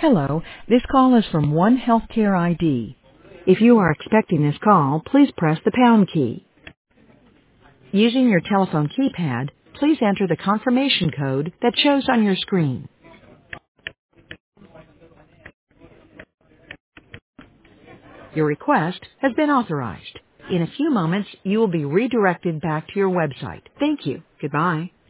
Hello, this call is from One Healthcare ID. If you are expecting this call, please press the pound key. Using your telephone keypad, please enter the confirmation code that shows on your screen. Your request has been authorized. In a few moments, you will be redirected back to your website. Thank you. Goodbye.